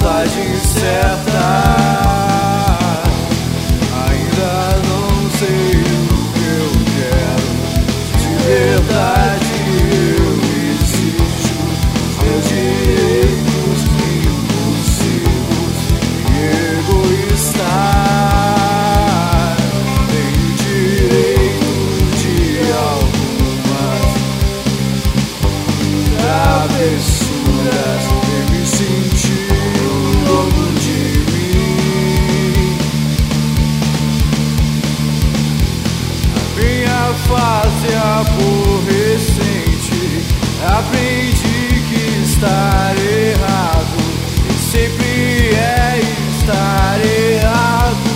mensagem certa. Ainda não sei o que eu quero. De verdade eu exijo meus direitos impulsivos e egoístas. Tenho direito de algumas travessuras e me sentir o dono de mim. A minha fase aborrecente, aprendi que estar errado e sempre é estar errado.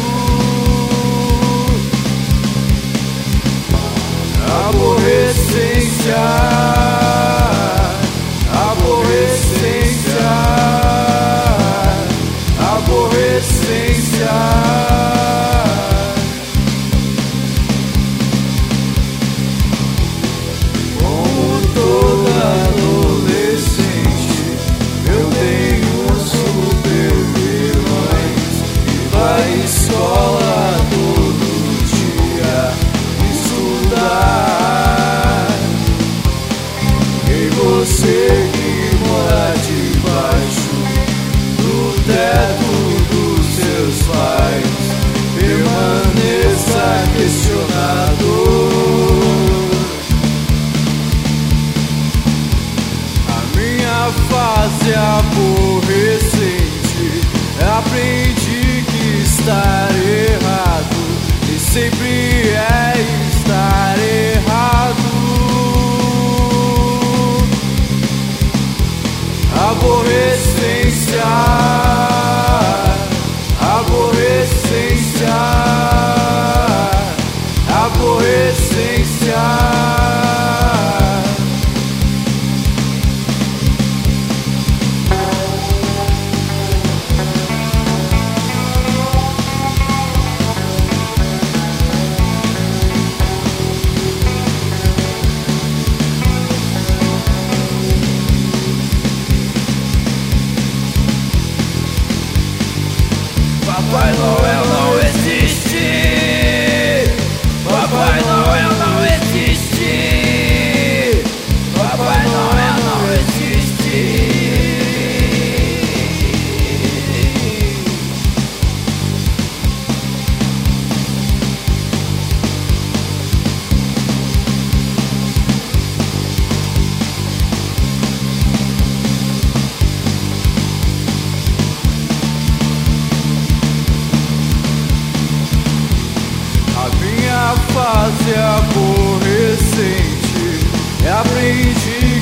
Aborrecência, aborrecência, aborrecência. Como toda adolescente, eu tenho super-vilões e vai à escola todo dia estudar. E você que mora debaixo do teto dos seus pais, permaneça questionador. A minha fase aborrecente, aprendi que estar errado e sempre é estar errado. Aborrecência, aborrecência, aborrecência. Papai Noel não existe. Papai Noel não existe. Papai Noel não existe. A minha fase aborrecente, aprendi